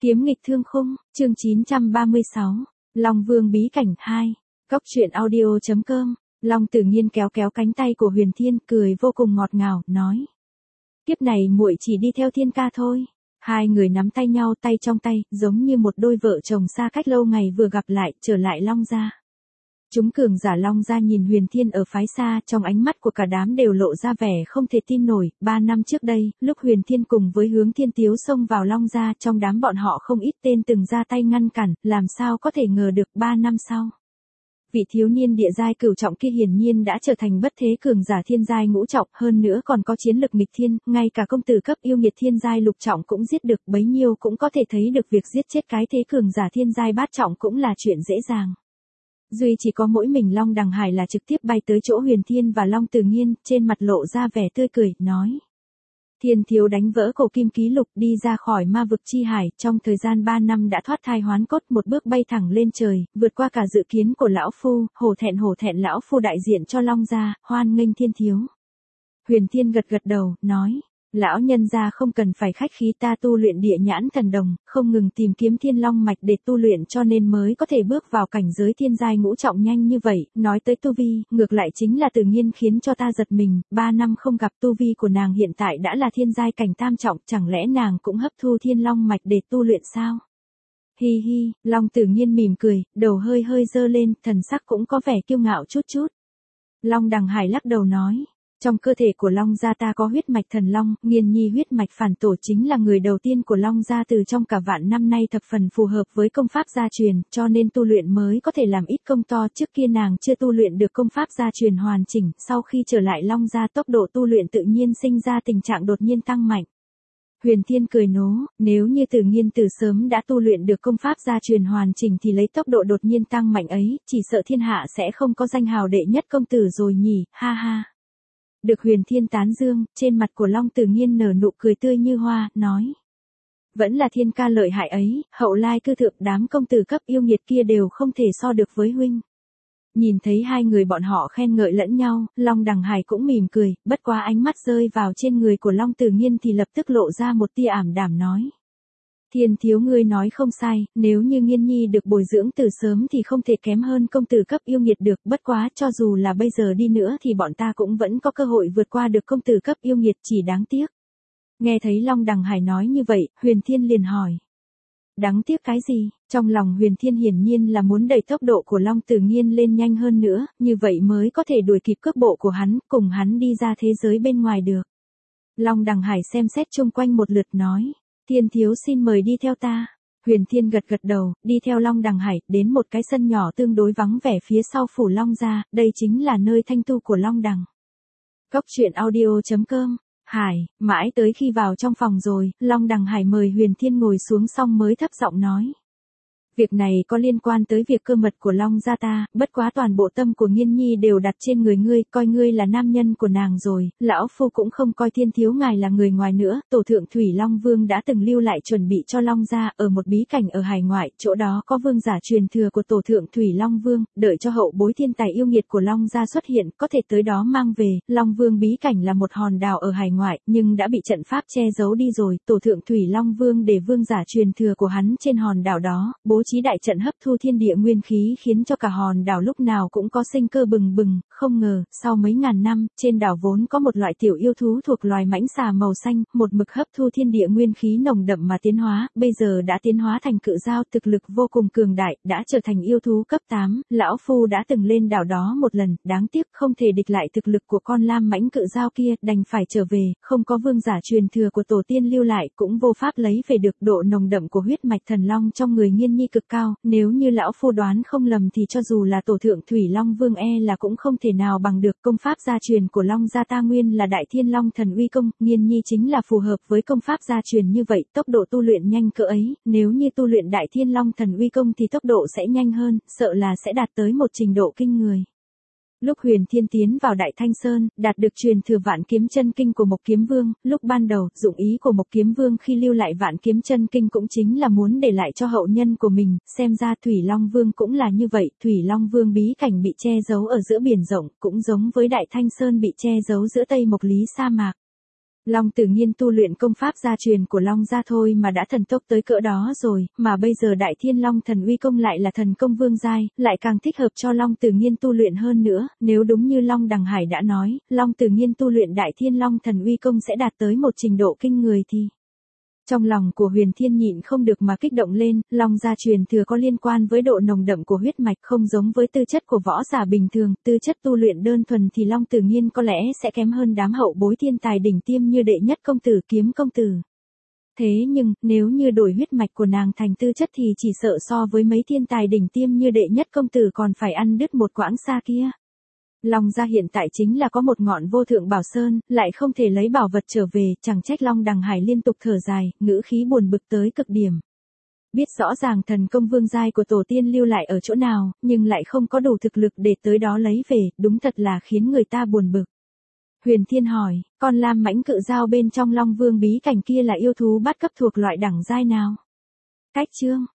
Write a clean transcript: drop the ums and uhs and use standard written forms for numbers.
Kiếm nghịch thương khung, chương 936, Long Vương bí cảnh 2, Cốc truyện audio.com, Long Tử Nhiên kéo kéo cánh tay của Huyền Thiên, cười vô cùng ngọt ngào, nói. Kiếp này muội chỉ đi theo Thiên ca thôi. Hai người nắm tay nhau tay trong tay, giống như một đôi vợ chồng xa cách lâu ngày vừa gặp lại, trở lại Long gia. Chúng cường giả Long gia nhìn Huyền Thiên ở phái xa, trong ánh mắt của cả đám đều lộ ra vẻ không thể tin nổi. 3 năm trước đây, lúc Huyền Thiên cùng với Hướng Thiên Tiếu xông vào Long gia, trong đám bọn họ không ít tên từng ra tay ngăn cản, làm sao có thể ngờ được 3 năm sau. Vị thiếu niên địa giai cửu trọng kia hiển nhiên đã trở thành bất thế cường giả thiên giai ngũ trọng, hơn nữa còn có chiến lực nghịch thiên, ngay cả công tử cấp yêu nghiệt thiên giai lục trọng cũng giết được, bấy nhiêu cũng có thể thấy được việc giết chết cái thế cường giả thiên giai bát trọng cũng là chuyện dễ dàng. Duy chỉ có mỗi mình Long Đằng Hải là trực tiếp bay tới chỗ Huyền Thiên và Long Tử Nhiên, trên mặt lộ ra vẻ tươi cười, nói. Thiên thiếu đánh vỡ cổ kim ký lục đi ra khỏi ma vực chi hải, trong thời gian 3 năm đã thoát thai hoán cốt, một bước bay thẳng lên trời, vượt qua cả dự kiến của lão phu, hổ thẹn lão phu đại diện cho Long gia, hoan nghênh Thiên thiếu. Huyền Thiên gật gật đầu, nói. Lão nhân gia không cần phải khách khí, ta tu luyện địa nhãn thần đồng, không ngừng tìm kiếm thiên long mạch để tu luyện cho nên mới có thể bước vào cảnh giới thiên giai ngũ trọng nhanh như vậy. Nói tới tu vi, ngược lại chính là Tử Nhiên khiến cho ta giật mình, 3 năm không gặp tu vi của nàng hiện tại đã là thiên giai cảnh tam trọng, chẳng lẽ nàng cũng hấp thu thiên long mạch để tu luyện sao? Hi hi, Long Tử Nhiên mỉm cười, đầu hơi hơi dơ lên, thần sắc cũng có vẻ kiêu ngạo chút chút. Long Đằng Hải lắc đầu nói. Trong cơ thể của Long gia ta có huyết mạch thần long, Nghiên Nhi huyết mạch phản tổ chính là người đầu tiên của Long gia từ trong cả vạn năm nay thập phần phù hợp với công pháp gia truyền, cho nên tu luyện mới có thể làm ít công to, trước kia nàng chưa tu luyện được công pháp gia truyền hoàn chỉnh, sau khi trở lại Long gia tốc độ tu luyện tự nhiên sinh ra tình trạng đột nhiên tăng mạnh. Huyền Thiên cười nố, nếu như Tử Nhiên từ sớm đã tu luyện được công pháp gia truyền hoàn chỉnh thì lấy tốc độ đột nhiên tăng mạnh ấy, chỉ sợ thiên hạ sẽ không có danh hào đệ nhất công tử rồi nhỉ, ha ha. Được Huyền Thiên tán dương, trên mặt của Long Tử Nhiên nở nụ cười tươi như hoa, nói. Vẫn là Thiên ca lợi hại ấy, hậu lai cư thượng đám công tử cấp yêu nghiệt kia đều không thể so được với huynh. Nhìn thấy hai người bọn họ khen ngợi lẫn nhau, Long Đằng Hải cũng mỉm cười, bất quá ánh mắt rơi vào trên người của Long Tử Nhiên thì lập tức lộ ra một tia ảm đạm nói. Thiên thiếu ngươi nói không sai, nếu như Nghiên Nhi được bồi dưỡng từ sớm thì không thể kém hơn công tử cấp yêu nghiệt được, bất quá cho dù là bây giờ đi nữa thì bọn ta cũng vẫn có cơ hội vượt qua được công tử cấp yêu nghiệt, chỉ đáng tiếc. Nghe thấy Long Đằng Hải nói như vậy, Huyền Thiên liền hỏi. Đáng tiếc cái gì? Trong lòng Huyền Thiên hiển nhiên là muốn đẩy tốc độ của Long Tử Nhiên lên nhanh hơn nữa, như vậy mới có thể đuổi kịp cước bộ của hắn, cùng hắn đi ra thế giới bên ngoài được. Long Đằng Hải xem xét chung quanh một lượt nói. Thiên thiếu xin mời đi theo ta. Huyền Thiên gật gật đầu, đi theo Long Đằng Hải, đến một cái sân nhỏ tương đối vắng vẻ phía sau phủ Long gia, đây chính là nơi thanh tu của Long Đằng. Cốc truyện audio.com, Hải, mãi tới khi vào trong phòng rồi, Long Đằng Hải mời Huyền Thiên ngồi xuống xong mới thấp giọng nói. Việc này có liên quan tới việc cơ mật của Long gia ta, bất quá toàn bộ tâm của Nghiên Nhi đều đặt trên người ngươi, coi ngươi là nam nhân của nàng rồi, lão phu cũng không coi Thiên thiếu ngài là người ngoài nữa, tổ thượng Thủy Long Vương đã từng lưu lại chuẩn bị cho Long gia ở một bí cảnh ở hải ngoại, chỗ đó có vương giả truyền thừa của tổ thượng Thủy Long Vương, đợi cho hậu bối thiên tài yêu nghiệt của Long gia xuất hiện, có thể tới đó mang về. Long Vương bí cảnh là một hòn đảo ở hải ngoại, nhưng đã bị trận pháp che giấu đi rồi, tổ thượng Thủy Long Vương để vương giả truyền thừa của hắn trên hòn đảo đó, bố trí đại trận hấp thu thiên địa nguyên khí khiến cho cả hòn đảo lúc nào cũng có sinh cơ bừng bừng, không ngờ, sau mấy ngàn năm, trên đảo vốn có một loại tiểu yêu thú thuộc loài mãnh xà màu xanh, một mực hấp thu thiên địa nguyên khí nồng đậm mà tiến hóa, bây giờ đã tiến hóa thành cự dao, thực lực vô cùng cường đại, đã trở thành yêu thú cấp 8, lão phu đã từng lên đảo đó một lần, đáng tiếc không thể địch lại thực lực của con lam mãnh cự dao kia, đành phải trở về, không có vương giả truyền thừa của tổ tiên lưu lại, cũng vô pháp lấy về được độ nồng đậm của huyết mạch thần long trong người Nghiên Nhi cực cao, nếu như lão phu đoán không lầm thì cho dù là tổ thượng Thủy Long Vương là cũng không thể nào bằng được. Công pháp gia truyền của Long gia ta nguyên là Đại Thiên Long Thần Uy công, Nghiên Nhi chính là phù hợp với công pháp gia truyền như vậy, tốc độ tu luyện nhanh cỡ ấy, nếu như tu luyện Đại Thiên Long Thần Uy công thì tốc độ sẽ nhanh hơn, sợ là sẽ đạt tới một trình độ kinh người. Lúc Huyền Thiên tiến vào Đại Thanh Sơn, đạt được truyền thừa Vạn Kiếm Chân Kinh của Mộc Kiếm Vương, lúc ban đầu, dụng ý của Mộc Kiếm Vương khi lưu lại Vạn Kiếm Chân Kinh cũng chính là muốn để lại cho hậu nhân của mình, xem ra Thủy Long Vương cũng là như vậy, Thủy Long Vương bí cảnh bị che giấu ở giữa biển rộng, cũng giống với Đại Thanh Sơn bị che giấu giữa Tây Mộc Lý sa mạc. Long Tử Nghiên tu luyện công pháp gia truyền của Long gia thôi mà đã thần tốc tới cỡ đó rồi, mà bây giờ Đại Thiên Long Thần Uy Công lại là thần công vương giai, lại càng thích hợp cho Long Tử Nghiên tu luyện hơn nữa, nếu đúng như Long Đằng Hải đã nói, Long Tử Nghiên tu luyện Đại Thiên Long Thần Uy Công sẽ đạt tới một trình độ kinh người thì... Trong lòng của Huyền Thiên nhịn không được mà kích động lên, Long gia truyền thừa có liên quan với độ nồng đậm của huyết mạch, không giống với tư chất của võ giả bình thường, tư chất tu luyện đơn thuần thì Long Tử Nghiên có lẽ sẽ kém hơn đám hậu bối thiên tài đỉnh tiêm như Đệ Nhất Công Tử, Kiếm Công Tử. Thế nhưng, nếu như đổi huyết mạch của nàng thành tư chất thì chỉ sợ so với mấy thiên tài đỉnh tiêm như Đệ Nhất Công Tử còn phải ăn đứt một quãng xa kia. Long gia hiện tại chính là có một ngọn vô thượng bảo sơn, lại không thể lấy bảo vật trở về, chẳng trách Long Đằng Hải liên tục thở dài, ngữ khí buồn bực tới cực điểm. Biết rõ ràng thần công vương giai của tổ tiên lưu lại ở chỗ nào, nhưng lại không có đủ thực lực để tới đó lấy về, đúng thật là khiến người ta buồn bực. Huyền Thiên hỏi, con lam mãnh cự dao bên trong Long Vương bí cảnh kia là yêu thú bát cấp thuộc loại đẳng giai nào? Cách chương